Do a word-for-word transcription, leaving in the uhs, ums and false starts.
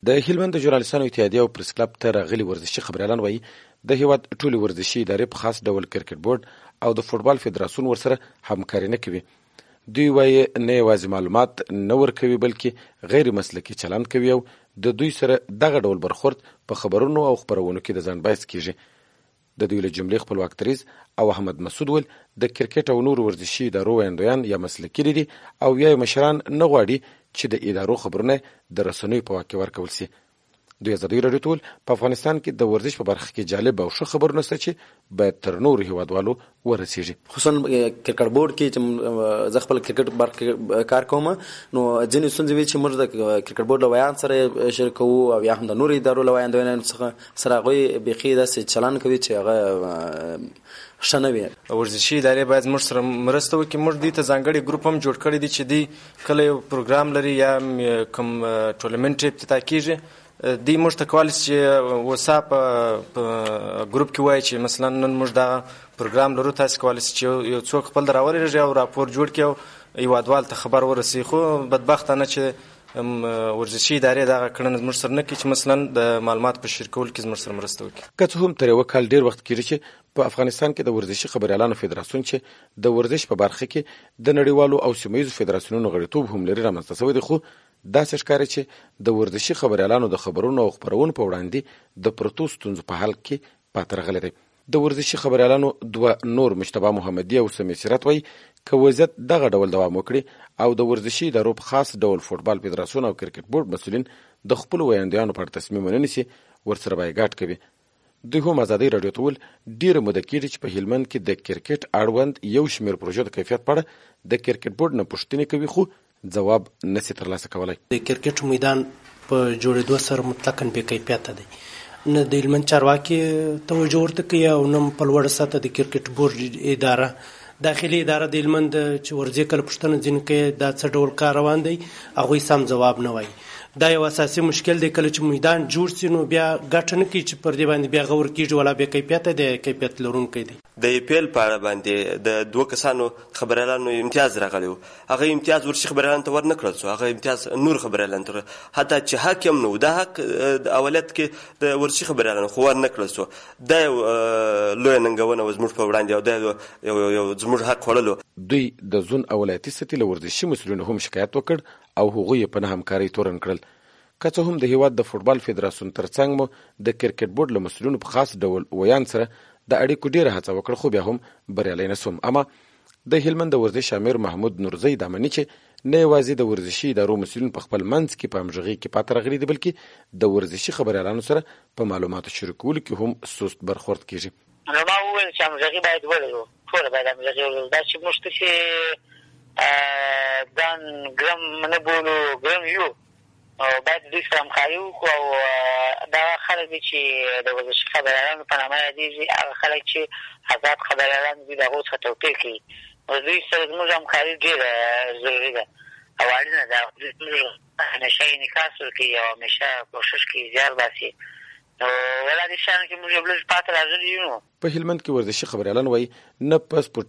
د هلمند د ژورنالستانو اتحادیه او پریس کلب ته راغلي ورزشي خبریالان وایي د هیواد ټولې ورزشي ادارې په خاص ډول کرکټ بورډ او د فوټبال فدراسیون ورسره همکاري نه کوي. دوی وایي نه یوازې معلومات نه ورکوي بلکې غیر مسلکي چلند کوي او د دوی سره دغه ډول برخورد په خبرونو او خپرونو کې د ځان باعث کیږي. د دوی له جملې خپلواک دریځ او احمد مسعود ول د کرکټ او نور ورزشي ادارو ویاندویان یا مسلکي دي او یا مشران نه غواړي چې د ادارو خبرونه د رسنیو په واقع ورکول شي. دوی ازادي راډیو ټول په افغانستان کې د ورزش په برخه کې جالب او ښه خبرونه سته چې باید تر نورو هیوادوالو ورسیږي. خصوصا کرکټ بورډ کې چې زه خپل کرکټ برخه کار کوم نو ځینې ستونزې وي چې موږ د کرکټ بورډ له ویان سره شریکو او یا هم د نورو ادارو له ویاندویانو څخه سره هغوی بیخي داسې چلند کوي چې هغه ښه نه وي. ورزشي ادارې باید موږ سره مرسته وکړي. موږ دوی ته ځانګړي ګروپ هم جوړ کړی دی چې دوی کله یو پروګرام لري یا کوم ټورنمنټ افتتاح کیږي دی موږ ته کولی چې وسا په ګروپ کې وایي چې مثلا نن موږ دا پروګرام لرو، تاسو کولی چې یو څوک خپل راورېږي او راپور جوړ کړي او هیوادوال ته خبر ورسوي. خو بدبختانه چې ورزشي ادارې دغه کړنه زموږ سره نه کوي چې مثلا د معلومات په شریکولو کې زموږ سره مرسته وکړي. که څه هم تر یوه کال ډېر وخت کېږي چې په افغانستان کې د ورزشي خبریالانو فدراسیون چې د ورزش په برخه کې د نړیوالو او سیمه ییزو فدراسیونونو غړیتوب هم لري رامنځته شوی دی، خو داسې ښکاري چې د ورزشي خبریالانو د خبرونو او خپرونو په وړاندې د پرتو ستونزو په حل کې پاتې راغلی دی. د ورزشي خبریالانو دوه نور مجتبی محمدي او سمیع سیرت وایي که وضعیت دغه ډول دوام وکړي او د ورزشي ادارو په خاص ډول فوټبال فدراسیون او کرکټ بورډ مسؤلین د خپلو ویاندویانو په اړه تصمیم ونه نیسي ورسره به یې ګډ کوي. دوی هم ازادي راډیو ته ویل ډېره موده کېږي چې په هلمند کې د کرکټ اړوند یو شمېر پروژو د کیفیت په اړه د کرکټ بورډ نه پوښتنې کوي خو ځواب نشي ترلاسه کولای. د کرکټ میدان په جوړېدو سره مطلقاً بې کیفیته دی، نه د هلمند چارواکي توجه ورته کوي او نه په لوړه سطحه د کرکټ بورډ اداره داخلي اداره د هلمند چې ورځې کله پوښتنه ځینې کوي دا څه ډول کار روان دی هغوی سم ځواب نه وایي. دا یو اساسي مشکل دی. کله چې میدان جوړ شي نو بیا ګټه نه کوي چې پر دې باندې بیا غور کېږي ولا بې کیفیته دی، کیفیت لرونکی دی. د ای پی ایل په اړه باندې د دوه کسانو خبریالانو امتیاز راغلی و، هغه امتیاز ورشي خبریالانو ته ور نه کړل شو، هغه امتیاز نور خبریالانو ته حتی چې حق هم نه و، دا حق د اولت کې د ورشي خبریالانو خو ور نه کړل شو. دا یو لویه ننګونه وه زموږ په وړاندې او دا یو یو زموږ حق خوړلو. دوی د زون او ولایتي سطحې له ورزشي مسؤلینو هم شکایت وکړ او هغوی یې په نه همکارۍ تورن کړل. که څه هم د هیواد د فوټبال فدراسیون ترڅنګ مو د کرکټ بورډ له مسؤلینو په خاص ډول ویان سره د اړیکو ډېره هڅه وکړه خو بیا هم بریالی نه سوم. اما د هلمند د ورزش امیر محمود نورزی دا مني چې نه یوازې د ورزشي ادارو مسؤلین په خپل منځ کې په همغږۍ کې پاتې راغلي دي بلکې د ورزشي خبریالانو سره په معلوماتو شریکولو کې هم سست برخورد کېږي. نو ما وویل چې همغږي باید ولرو، ټوله باید همغږي ولرو. دا چې موږ چې ځان ګرم نه بولو، ګرم یو او باید دوی سره همکاري وکړو. او دا خلک دي چې د ورزشي خبریالانو په نامه یادېږي، هغه خلک چې آزاد خبریالان دي د هغو څخه توپیر کوي. نو دوی سره زموږ همکاري ډېره ضروري ده او اړینه ده. دوی زموږ همیشه انعکاس ورکوي او همیشه کوښښ کوي زیار باسي. نو ولا دې شیانو کې موږ یو لږ پاتې راغلي یو. په هلمند کې ورزشي خبریالان وایي نه په